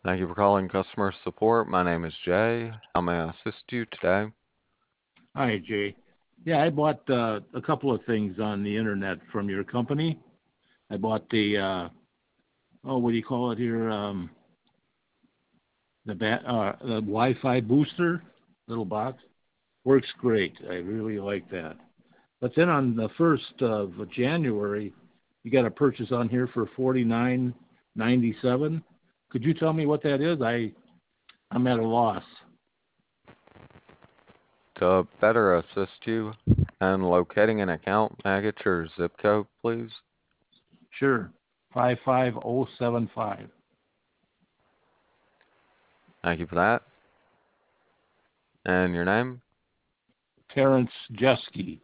Thank you for calling customer support. My name is Jay. How may I assist you today? Hi, Jay. Yeah, I bought a couple of things on the internet from your company. I bought what do you call it here? The Wi-Fi booster, little box. Works great. I really like that. But then on the 1st of January, you got a purchase on here for $49.97. Could you tell me what that is? I'm at a loss. To better assist you in locating an account, may I get your zip code, please? Sure, 55075. Thank you for that. And your name? Terrence Jeske.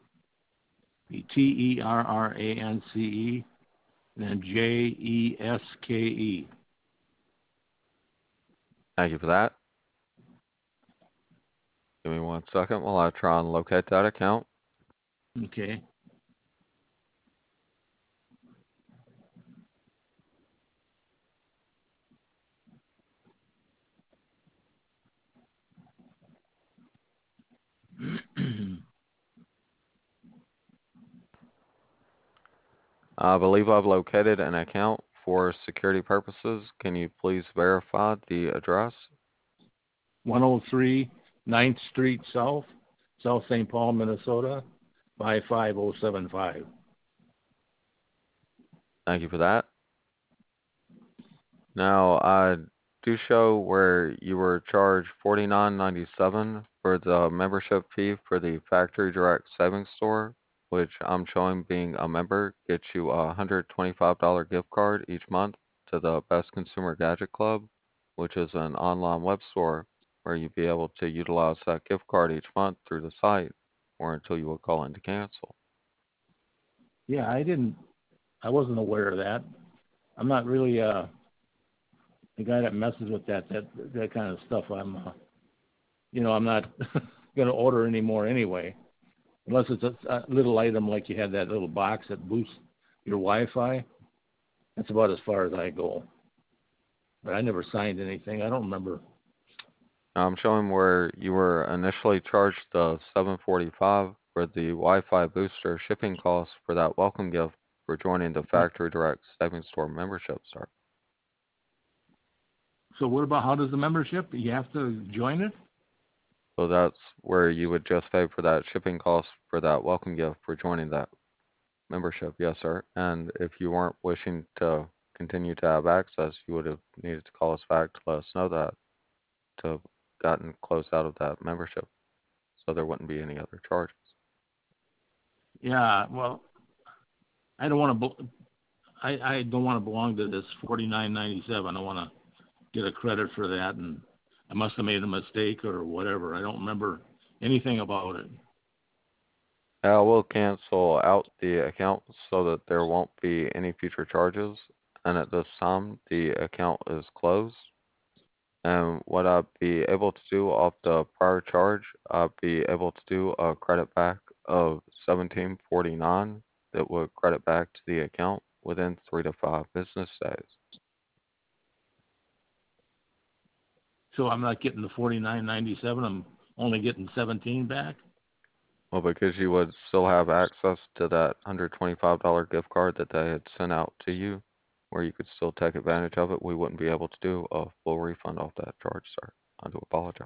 Terrance, and then Jeske. Thank you for that. Give me 1 second while I try and locate that account. Okay. I believe I've located an account for security purposes. Can you please verify the address? 103 9th Street South, South St. Paul, Minnesota, 55075. Thank you for that. Now, I do show where you were charged $49.97 for the membership fee for the Factory Direct Savings Store, which I'm showing being a member gets you a $125 gift card each month to the Best Consumer Gadget Club, which is an online web store where you'd be able to utilize that gift card each month through the site or until you will call in to cancel. Yeah, I wasn't aware of that. I'm not really the guy that messes with that kind of stuff. I'm not going to order anymore anyway, unless it's a little item like you had that little box that boosts your Wi-Fi. That's about as far as I go. But I never signed anything. I don't remember. I'm showing where you were initially charged the $745 for the Wi-Fi booster shipping costs for that welcome gift for joining the Factory Direct Savings Store membership, sir. So what about, how does the membership? You have to join it? So that's where you would just pay for that shipping cost for that welcome gift for joining that membership, yes, sir. And if you weren't wishing to continue to have access, you would have needed to call us back to let us know that to have gotten closed out of that membership, so there wouldn't be any other charges. Yeah, well, I don't want to. I don't want to belong to this $49.97. I want to get a credit for that, and I must have made a mistake or whatever. I don't remember anything about it. We'll cancel out the account so that there won't be any future charges, and at this time the account is closed. And what I'd be able to do off the prior charge, I'd be able to do a credit back of $17.49 that would credit back to the account within 3 to 5 business days. So I'm not getting the $49.97. I'm only getting 17 back. Well, because you would still have access to that $125 gift card that they had sent out to you, where you could still take advantage of it, we wouldn't be able to do a full refund off that charge, sir. I do apologize.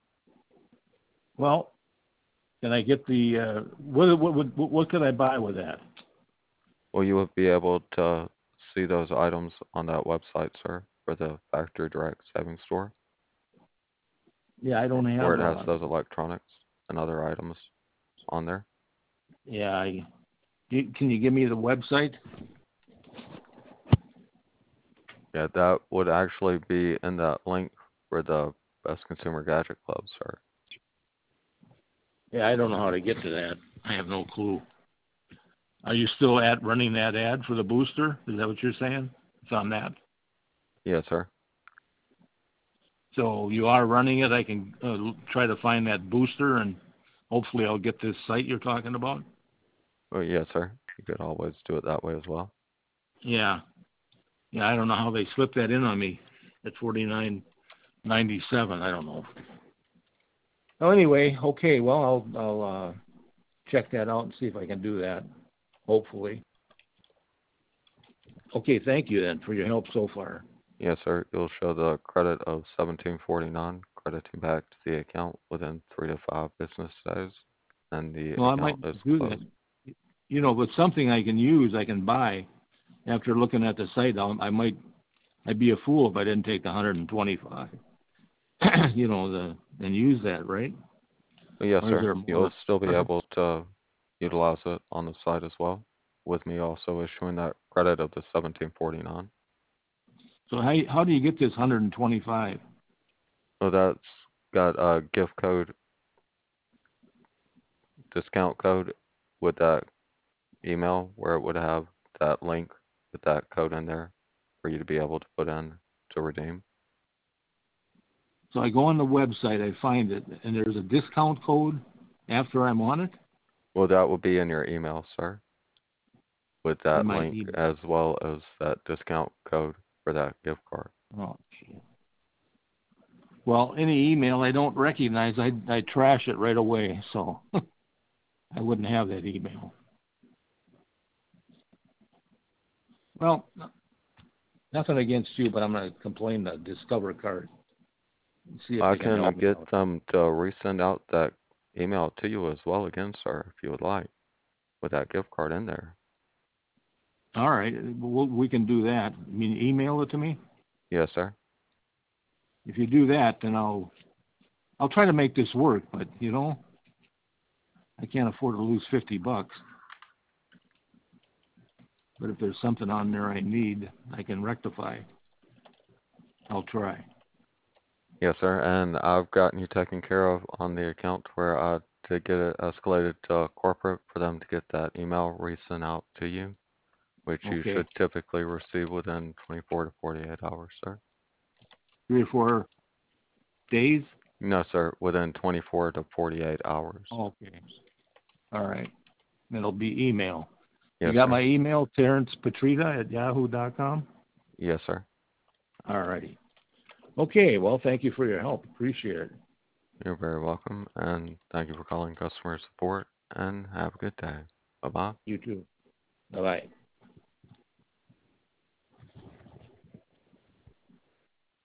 Well, can I get the what could I buy with that? Well, you would be able to see those items on that website, sir, for the Factory Direct Savings Store, Yeah, I don't where have. it has those electronics and other items on there. Yeah, can you give me the website? Yeah, that would actually be in that link for the Best Consumer Gadget Club, sir. Yeah, I don't know how to get to that. I have no clue. Are you still running that ad for the booster? Is that what you're saying? It's on that. Yes, sir. So you are running it. I can try to find that booster, and hopefully I'll get this site you're talking about. Well, yes, sir. You could always do it that way as well. Yeah. Yeah, I don't know how they slipped that in on me. at 49.97. I don't know. Well, anyway, okay. Well, I'll check that out and see if I can do that. Hopefully. Okay. Thank you then for your help so far. Yes, sir. You'll show the credit of 1749 crediting back to the account within 3 to 5 business days, and the Well, I might account is do that. closed. But something I can use, I can buy. After looking at the site, I'd be a fool if I didn't take the 125. And use that, right? But yes, Or is sir. there You'll more? still be able to utilize it on the site as well, with me also issuing that credit of the 1749. So how do you get this 125? So that's got a gift code, discount code with that email where it would have that link with that code in there for you to be able to put in to redeem. So I go on the website, I find it, and there's a discount code after I'm on it Well, that will be in your email, sir, with in that my link email. as well as that discount code for that gift card. Oh, gee. Well, any email I don't recognize, I trash it right away. So I wouldn't have that email. Well, nothing against you, but I'm going to complain to Discover Card and see if I they can can help me get out. them to resend out that email to you as well again, sir, if you would like, with that gift card in there. All right, we can do that. I mean, email it to me. Yes, sir. If you do that, then I'll try to make this work. But I can't afford to lose $50. But if there's something on there I need, I can rectify. I'll try. Yes, sir. And I've gotten you taken care of on the account where I did get it escalated to corporate for them to get that email resent out to you, which you Okay, should typically receive within 24 to 48 hours, sir. 3 or 4 days. No, sir, within 24 to 48 hours. Okay. All right. It'll be email. You Yes, got sir. my email, TerrencePetrita@yahoo.com? Yes, sir. All righty. Okay, well, thank you for your help. Appreciate it. You're very welcome, and thank you for calling customer support, and have a good day. Bye-bye. You too. Bye-bye.